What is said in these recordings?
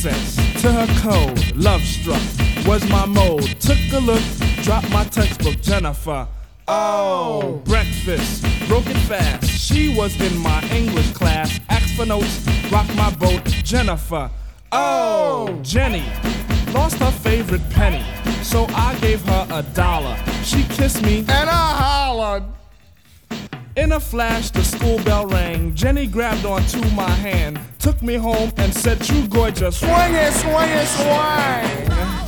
access to her code. Love struck was my mode. Took a look, dropped my textbook, Jennifer. Oh, breakfast, broke it fast. She was in my English class. Asked for notes, rocked my boat, Jennifer. Oh, Jenny lost her favorite penny, so I gave her $1. She kissed me and I hollered. In a flash, the school bell rang. Jenny grabbed onto my hand, took me home and said, "True gorgeous, swing it, swing it, swing."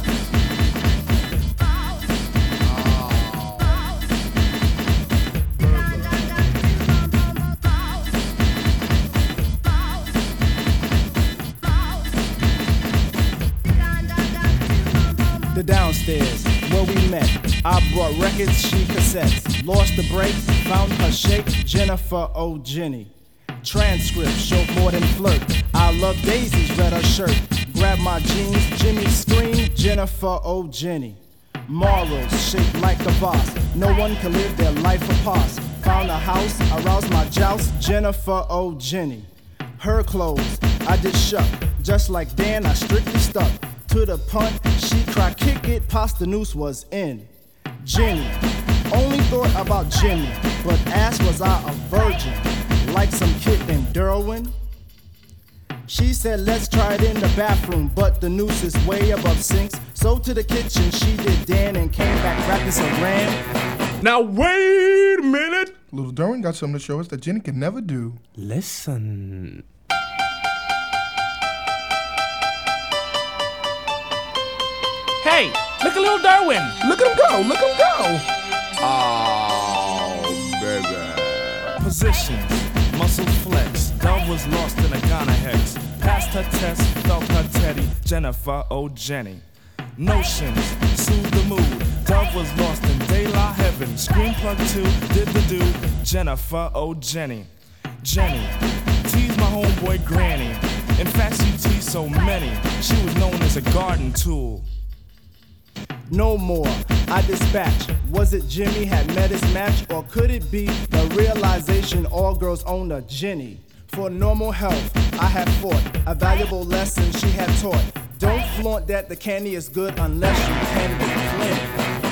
The downstairs, where we met. I brought records, she cassettes. Lost the break, found her shake, Jennifer, oh Jenny. Transcript showed more than flirt. I love daisies, read her shirt. Grabbed my jeans, Jimmy screamed, Jennifer, oh Jenny. Morals shaped like a boss. No one can live their life apart. Found a house, aroused my joust, Jennifer, oh Jenny. Her clothes, I did shuck. Just like Dan, I strictly stuck. To the punt, she tried kick it, past the noose was in. Jenny, only thought about Jimmy, but asked was I a virgin, like some kid named Derwin. She said let's try it in the bathroom, but the noose is way above sinks. So to the kitchen she did Dan and came back rapping some ran. Now wait a minute. Little Derwin got something to show us that Jenny can never do. Listen. Hey, look at little Darwin. Look at him go, look at him go. Oh, baby. Positions, muscle flex. Dove was lost in a Ghana hex. Passed her test, felt her teddy. Jennifer, oh Jenny. Notions, soothe the mood. Dove was lost in De La Heaven. Screen plug 2, did the do. Jennifer, oh Jenny. Jenny, teased my homeboy Granny. In fact, she teased so many. She was known as a garden tool. No more, I dispatch. Was it Jimmy had met his match, or could it be the realization all girls own a Jenny? For normal health, I had fought a valuable lesson she had taught. Don't flaunt that the candy is good unless you can be plenty.